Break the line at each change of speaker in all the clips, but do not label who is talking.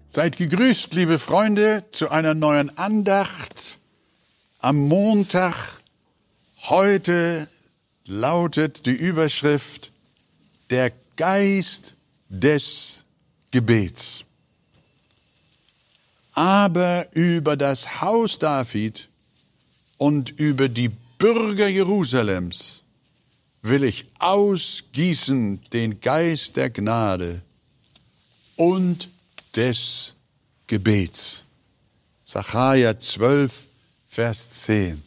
Seid gegrüßt, liebe Freunde, zu einer neuen Andacht am Montag. Heute lautet die Überschrift Der Geist des Gebets. Aber über das Haus David und über die Bürger Jerusalems will ich ausgießen den Geist der Gnade und des Gebets. Sacharja 12, Vers 10.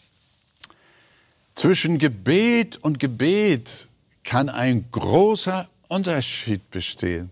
Zwischen Gebet und Gebet kann ein großer Unterschied bestehen.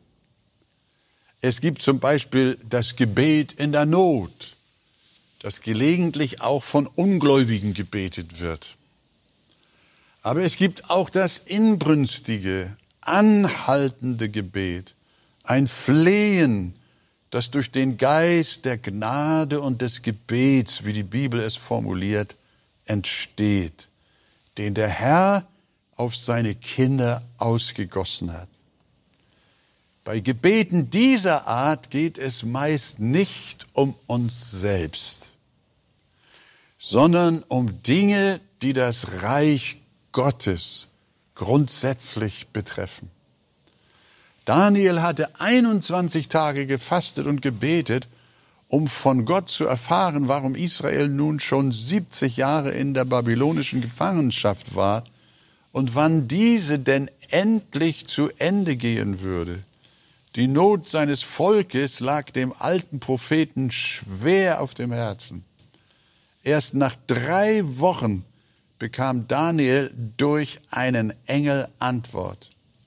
Es gibt zum Beispiel das Gebet in der Not, das gelegentlich auch von Ungläubigen gebetet wird. Aber es gibt auch das inbrünstige, anhaltende Gebet, ein Flehen, das durch den Geist der Gnade und des Gebets, wie die Bibel es formuliert, entsteht, den der Herr auf seine Kinder ausgegossen hat. Bei Gebeten dieser Art geht es meist nicht um uns selbst, sondern um Dinge, die das Reich Gottes grundsätzlich betreffen. Daniel hatte 21 Tage gefastet und gebetet, um von Gott zu erfahren, warum Israel nun schon 70 Jahre in der babylonischen Gefangenschaft war und wann diese denn endlich zu Ende gehen würde. Die Not seines Volkes lag dem alten Propheten schwer auf dem Herzen. Erst nach 3 Wochen bekam Daniel durch einen Engel Antwort.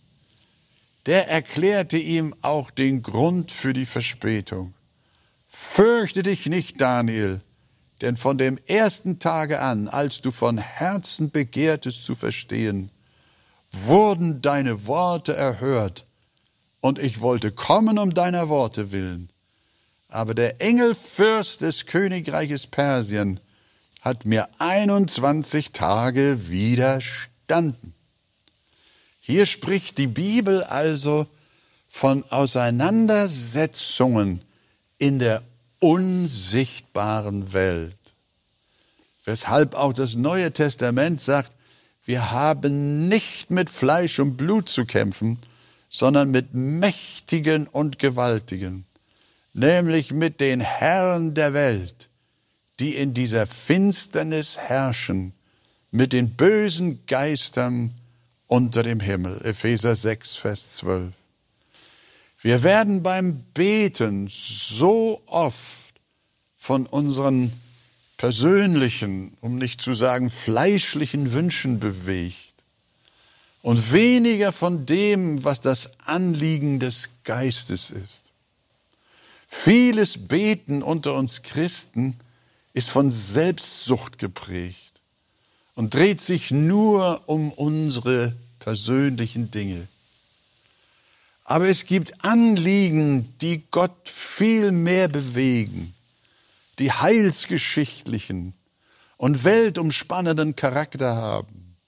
Der erklärte ihm auch den Grund für die Verspätung. Fürchte dich nicht, Daniel, denn von dem ersten Tage an, als du von Herzen begehrtest zu verstehen, wurden deine Worte erhört, und ich wollte kommen um deiner Worte willen. Aber der Engelfürst des Königreiches Persien hat mir 21 Tage widerstanden. Hier spricht die Bibel also von Auseinandersetzungen in der unsichtbaren Welt. Weshalb auch das Neue Testament sagt, wir haben nicht mit Fleisch und Blut zu kämpfen, sondern mit Mächtigen und Gewaltigen, nämlich mit den Herren der Welt, die in dieser Finsternis herrschen, mit den bösen Geistern unter dem Himmel. Epheser 6, Vers 12. Wir werden beim Beten so oft von unseren persönlichen, um nicht zu sagen fleischlichen Wünschen bewegt und weniger von dem, was das Anliegen des Geistes ist. Vieles Beten unter uns Christen ist von Selbstsucht geprägt und dreht sich nur um unsere persönlichen Dinge. Aber es gibt Anliegen, die Gott viel mehr bewegen, die heilsgeschichtlichen und weltumspannenden Charakter haben.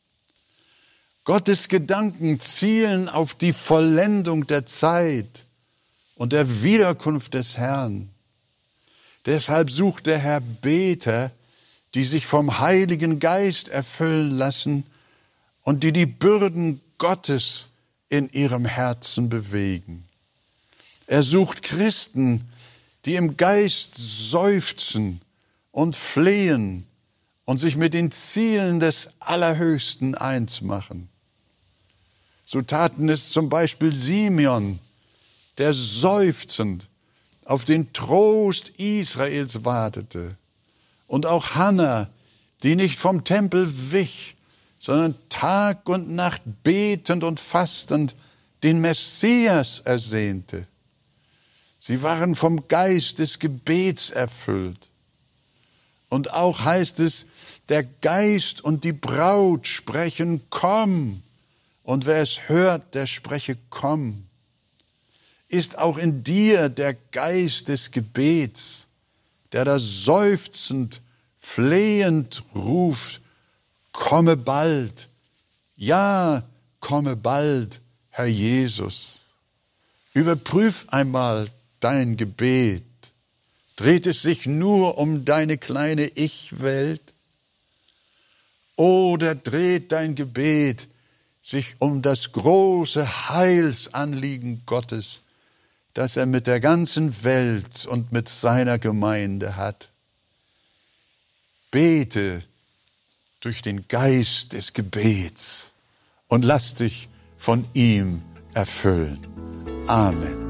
Gottes Gedanken zielen auf die Vollendung der Zeit und der Wiederkunft des Herrn. Deshalb sucht der Herr Beter, die sich vom Heiligen Geist erfüllen lassen und die die Bürden Gottes in ihrem Herzen bewegen. Er sucht Christen, die im Geist seufzen und flehen und sich mit den Zielen des Allerhöchsten eins machen. So taten es zum Beispiel Simeon, der seufzend auf den Trost Israels wartete, und auch Hannah, die nicht vom Tempel wich, sondern Tag und Nacht betend und fastend den Messias ersehnte. Sie waren vom Geist des Gebets erfüllt. Und auch heißt es, der Geist und die Braut sprechen, komm. Und wer es hört, der spreche, komm. Ist auch in dir der Geist des Gebets, der da seufzend, flehend ruft, komme bald, ja, komme bald, Herr Jesus. Überprüf einmal dein Gebet? Dreht es sich nur um deine kleine Ich-Welt? Oder dreht dein Gebet sich um das große Heilsanliegen Gottes, das er mit der ganzen Welt und mit seiner Gemeinde hat? Bete durch den Geist des Gebets und lass dich von ihm erfüllen. Amen.